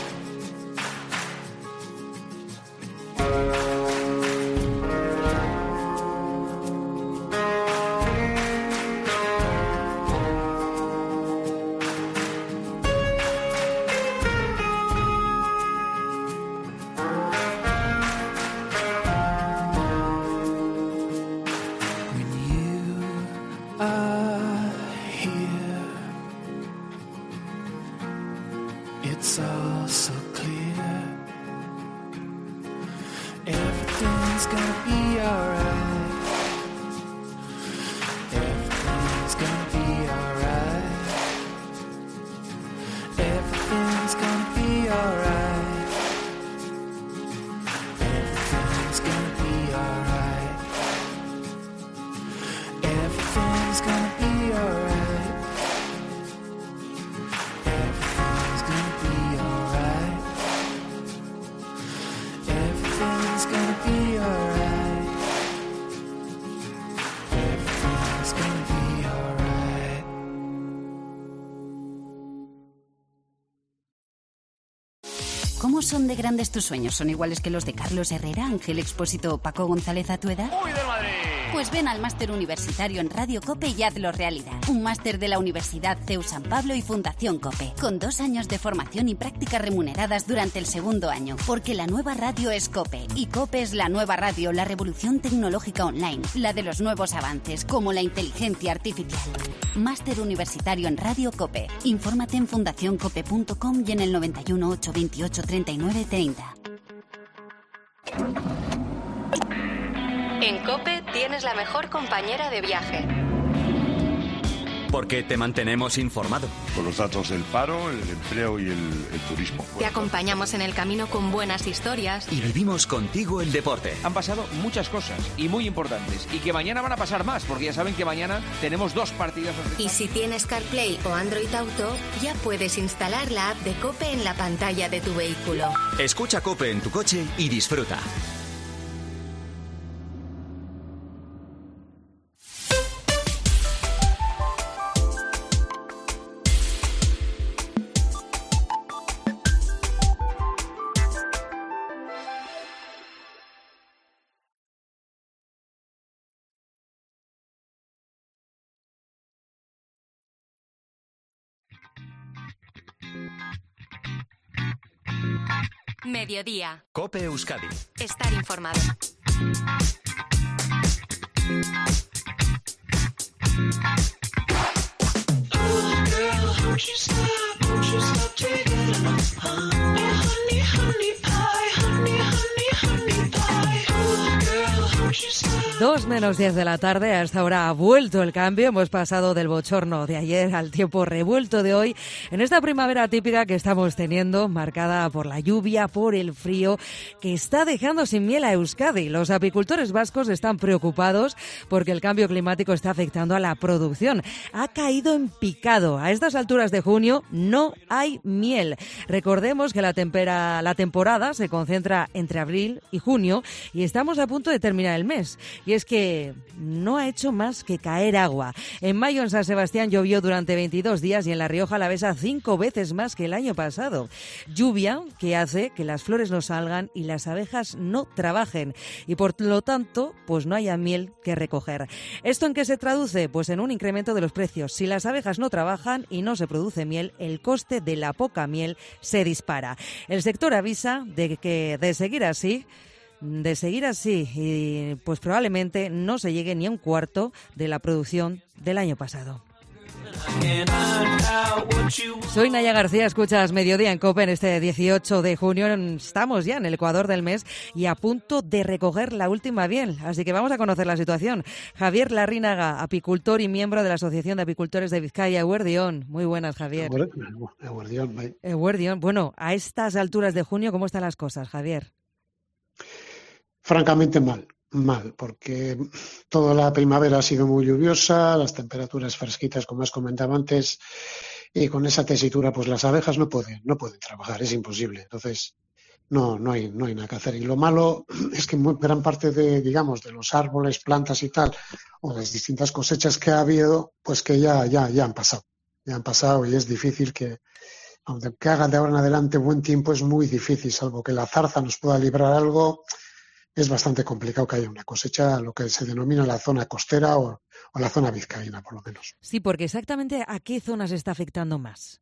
It's all so clear. Everything's gonna be alright. Everything's gonna be alright. Everything's gonna be alright. Everything's gonna be alright. Everything's gonna be alright. ¿Cómo son de grandes tus sueños? ¿Son iguales que los de Carlos Herrera, Ángel Expósito o Paco González a tu edad? ¡Uy, del Madrid! Pues ven al máster universitario en Radio COPE y hazlo realidad. Un máster de la Universidad CEU San Pablo y Fundación COPE, con 2 años de formación y prácticas remuneradas durante el segundo año. Porque la nueva radio es COPE, y COPE es la nueva radio, la revolución tecnológica online, la de los nuevos avances, como la inteligencia artificial. Máster universitario en Radio COPE. Infórmate en fundacioncope.com y en el 91 828 39 30. En COPE tienes la mejor compañera de viaje. Porque te mantenemos informado. Con los datos del paro, el empleo y el turismo. Te acompañamos en el camino con buenas historias. Y vivimos contigo el deporte. Han pasado muchas cosas y muy importantes. Y que mañana van a pasar más, porque ya saben que mañana tenemos 2 partidas. Y si tienes CarPlay o Android Auto, ya puedes instalar la app de COPE en la pantalla de tu vehículo. Escucha COPE en tu coche y disfruta. Mediodía. COPE Euskadi. Estar informado. Dos menos 10 de la tarde, a esta hora ha vuelto el cambio. Hemos pasado del bochorno de ayer al tiempo revuelto de hoy, en esta primavera típica que estamos teniendo, marcada por la lluvia, por el frío, que está dejando sin miel a Euskadi. Los apicultores vascos están preocupados porque el cambio climático está afectando a la producción. Ha caído en picado. A estas alturas de junio no hay miel. Recordemos que la temporada se concentra entre abril y junio y estamos a punto de terminar el mes. Y es que no ha hecho más que caer agua. En mayo en San Sebastián llovió durante 22 días y en La Rioja Alavesa 5 veces más que el año pasado. Lluvia que hace que las flores no salgan y las abejas no trabajen y por lo tanto pues no haya miel que recoger. ¿Esto en qué se traduce? Pues en un incremento de los precios. Si las abejas no trabajan y no se produce miel, el coste de la poca miel se dispara. El sector avisa de que de seguir así, y pues probablemente no se llegue ni a un cuarto de la producción del año pasado. Soy Naya García, escuchas Mediodía en COPE en este 18 de junio. Estamos ya en el Ecuador del mes y a punto de recoger la última miel. Así que vamos a conocer la situación. Javier Larrínaga, apicultor y miembro de la Asociación de Apicultores de Vizcaya, Eguerdión. Muy buenas, Javier. Eguerdión. Bueno, a estas alturas de junio, ¿cómo están las cosas, Javier? Francamente mal, porque toda la primavera ha sido muy lluviosa, las temperaturas fresquitas, como has comentado antes, y con esa tesitura, pues las abejas no pueden trabajar, es imposible. Entonces, no hay nada que hacer. Y lo malo es que gran parte de los árboles, plantas y tal, o las distintas cosechas que ha habido, pues que ya han pasado. Ya han pasado y es difícil que, aunque haga de ahora en adelante buen tiempo, es muy difícil, salvo que la zarza nos pueda librar algo. Es bastante complicado que haya una cosecha, lo que se denomina la zona costera o la zona vizcaína, por lo menos. Sí, porque exactamente ¿a qué zona se está afectando más?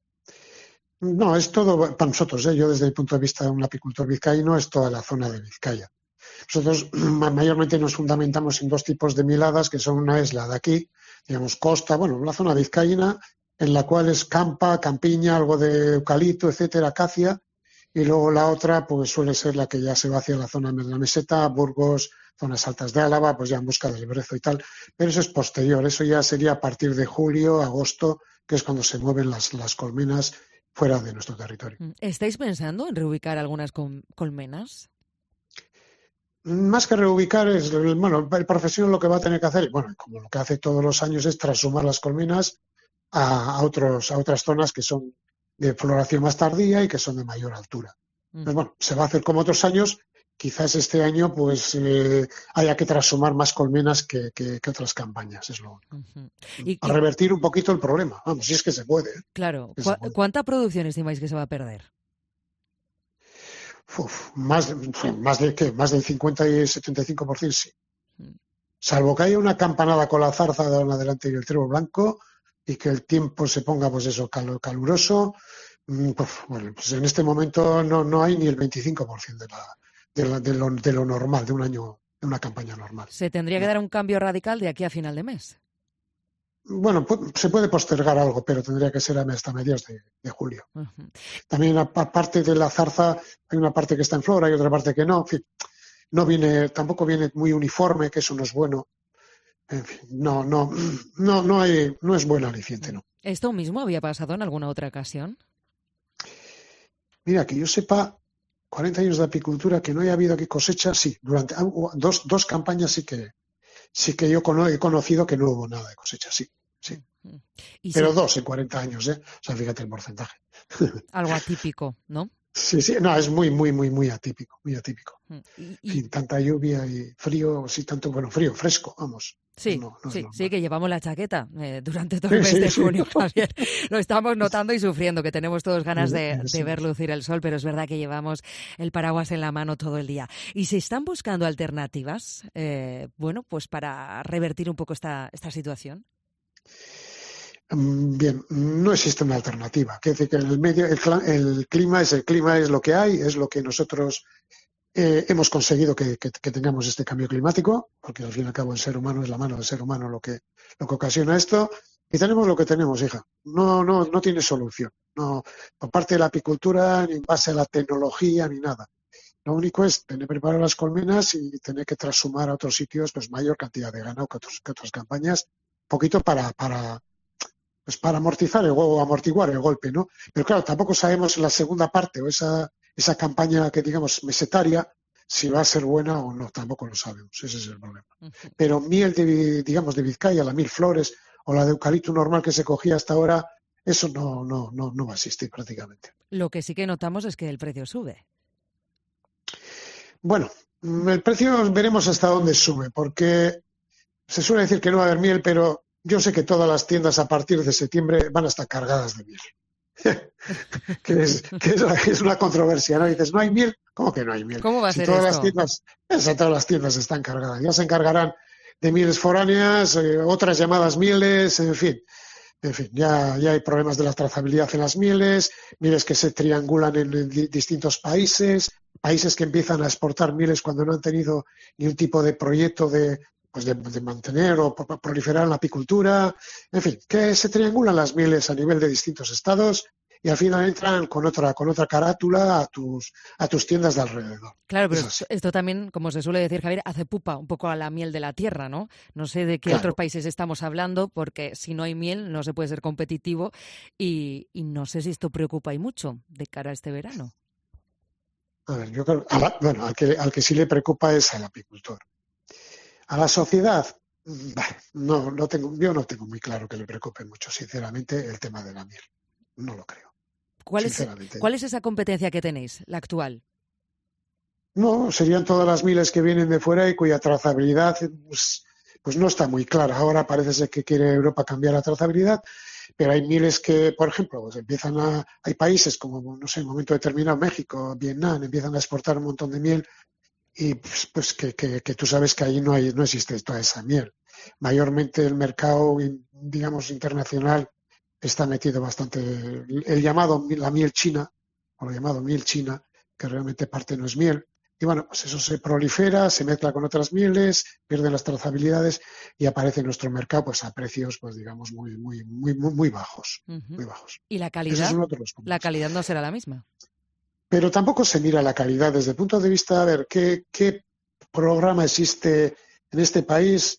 No, es todo para nosotros, yo desde el punto de vista de un apicultor vizcaíno, es toda la zona de Vizcaya. Nosotros mayormente nos fundamentamos en dos tipos de mieladas, que son una es la de aquí, digamos costa, la zona vizcaína, en la cual es campiña, algo de eucalipto, etcétera, acacia. Y luego la otra pues suele ser la que ya se va hacia la zona de la meseta, Burgos, zonas altas de Álava, pues ya en busca del brezo y tal. Pero eso es posterior, eso ya sería a partir de julio, agosto, que es cuando se mueven las colmenas fuera de nuestro territorio. ¿Estáis pensando en reubicar algunas colmenas? Más que reubicar, el profesional lo que va a tener que hacer, como lo que hace todos los años, es trashumar las colmenas a otras zonas que son de floración más tardía y que son de mayor altura. Entonces, se va a hacer como otros años. Quizás este año pues haya que trashumar más colmenas que otras campañas. Es lo a revertir un poquito el problema. Si es que se puede. Claro. ¿Cuánta producción estimáis que se va a perder? Más del 50 y 75% sí. Salvo que haya una campanada con la zarza de adelante y el trébol blanco, y que el tiempo se ponga, caluroso, pues en este momento no hay ni el 25% de lo normal, de un año, de una campaña normal. ¿Se tendría que dar un cambio radical de aquí a final de mes? Se puede postergar algo, pero tendría que ser hasta mediados de julio. También, aparte de la zarza, hay una parte que está en flora y otra parte que no. En fin, tampoco viene muy uniforme, que eso no es bueno. En fin, no es buen aliciente, ¿no? ¿Esto mismo había pasado en alguna otra ocasión? Mira, que yo sepa, 40 años de apicultura, que no haya habido aquí cosecha, sí. Durante dos campañas sí que yo he conocido que no hubo nada de cosecha, sí. Pero dos en 40 años, O sea, fíjate el porcentaje. Algo atípico, ¿no? Sí, es muy atípico, muy atípico. En fin, tanta lluvia y frío, frío, fresco, vamos. Sí, que llevamos la chaqueta durante todo el mes de junio, Javier. Lo estamos notando y sufriendo, que tenemos todos ganas de ver lucir el sol, pero es verdad que llevamos el paraguas en la mano todo el día. ¿Y se están buscando alternativas, pues para revertir un poco esta situación? Bien, no existe una alternativa. Quiere decir que en el medio el clima es lo que hay, es lo que nosotros hemos conseguido que tengamos este cambio climático, porque al fin y al cabo el ser humano es la mano del ser humano lo que ocasiona esto, y tenemos lo que tenemos, hija. No tiene solución. No, por parte de la apicultura, ni en base a la tecnología, ni nada. Lo único es tener preparadas las colmenas y tener que trashumar a otros sitios pues mayor cantidad de ganado que otras campañas, poquito para amortizar amortiguar el golpe, ¿no? Pero claro, tampoco sabemos en la segunda parte o esa campaña que digamos mesetaria si va a ser buena o no, tampoco lo sabemos, ese es el problema. Pero miel de Vizcaya, la 1000 flores o la de eucalipto normal que se cogía hasta ahora, eso no va a existir prácticamente. Lo que sí que notamos es que el precio sube. Bueno, El precio veremos hasta dónde sube, porque se suele decir que no va a haber miel, pero yo sé que todas las tiendas a partir de septiembre van a estar cargadas de miel. que es una controversia, ¿no? Dices, ¿no hay miel? ¿Cómo que no hay miel? ¿Cómo va a ser todas esto? todas las tiendas están cargadas. Ya se encargarán de mieles foráneas, otras llamadas mieles, en fin, ya hay problemas de la trazabilidad en las mieles que se triangulan en distintos países que empiezan a exportar mieles cuando no han tenido ni un tipo de proyecto de mantener o proliferar en la apicultura, en fin, que se triangulan las mieles a nivel de distintos estados y al final entran con otra carátula a tus tiendas de alrededor. Claro, pero esto también, como se suele decir, Javier, hace pupa un poco a la miel de la tierra, ¿no? No sé de qué otros países estamos hablando, porque si no hay miel no se puede ser competitivo y no sé si esto preocupa y mucho de cara a este verano. A ver, yo creo, al que sí le preocupa es al apicultor. A la sociedad, yo no tengo muy claro que le preocupe mucho, sinceramente, el tema de la miel. No lo creo. ¿Cuál es esa competencia que tenéis, la actual? No, serían todas las mieles que vienen de fuera y cuya trazabilidad pues no está muy clara. Ahora parece ser que quiere Europa cambiar la trazabilidad, pero hay mieles que, por ejemplo, pues hay países como, no sé, en un momento determinado, México, Vietnam, empiezan a exportar un montón de miel y pues que tú sabes que ahí no existe toda esa miel. Mayormente el mercado, digamos, internacional está metido bastante la miel china, o lo llamado miel china, que realmente parte no es miel. Y bueno, pues eso se prolifera, se mezcla con otras mieles, pierden las trazabilidades y aparece en nuestro mercado pues a precios, pues digamos, muy bajos. Muy bajos. ¿Y la calidad? La calidad no será la misma. Pero tampoco se mira la calidad desde el punto de vista, a ver, ¿qué programa existe en este país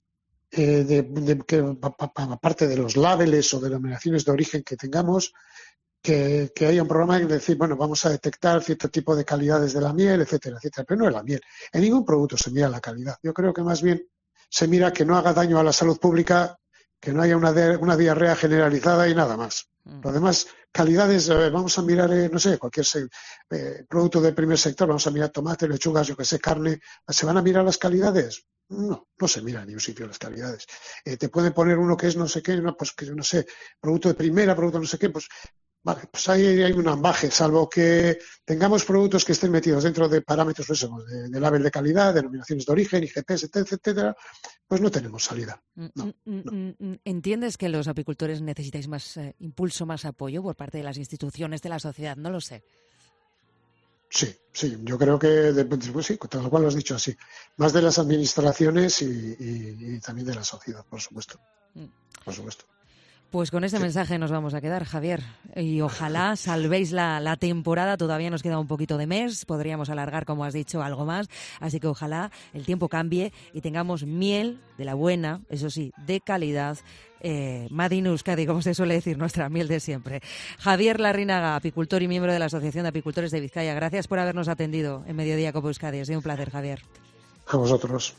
aparte de los labeles o denominaciones de origen que tengamos, que haya un programa de decir, bueno, vamos a detectar cierto tipo de calidades de la miel, etcétera, etcétera, pero no de la miel. En ningún producto se mira la calidad. Yo creo que más bien se mira que no haga daño a la salud pública, que no haya una diarrea generalizada y nada más. Lo demás, calidades, vamos a mirar, no sé, cualquier producto del primer sector, vamos a mirar tomate, lechugas, yo que sé, carne, ¿se van a mirar las calidades? No se mira en ningún sitio las calidades. Te pueden poner uno que es no sé qué, pues que no sé, producto de primera, producto no sé qué, pues vale, pues ahí hay un ambaje, salvo que tengamos productos que estén metidos dentro de parámetros de label de calidad, denominaciones de origen, IGPs, etcétera, pues no tenemos salida. No. ¿Entiendes que los apicultores necesitáis más impulso, más apoyo por parte de las instituciones, de la sociedad? No lo sé. Sí, yo creo que, pues sí, tal cual lo has dicho así, más de las administraciones y también de la sociedad, por supuesto. Por supuesto. Pues con ese mensaje nos vamos a quedar, Javier. Y ojalá salvéis la temporada. Todavía nos queda un poquito de mes. Podríamos alargar, como has dicho, algo más. Así que ojalá el tiempo cambie y tengamos miel de la buena, eso sí, de calidad. Made in Euskadi, como se suele decir, nuestra miel de siempre. Javier Larrinaga, apicultor y miembro de la Asociación de Apicultores de Vizcaya. Gracias por habernos atendido en Mediodía Cope Euskadi. Ha sido un placer, Javier. A vosotros.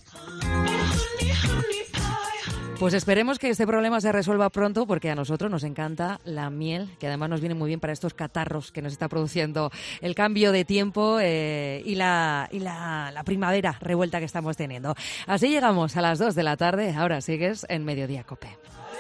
Pues esperemos que este problema se resuelva pronto, porque a nosotros nos encanta la miel, que además nos viene muy bien para estos catarros que nos está produciendo el cambio de tiempo y la primavera revuelta que estamos teniendo. Así llegamos a las 2 de la tarde. Ahora sigues en Mediodía Cope.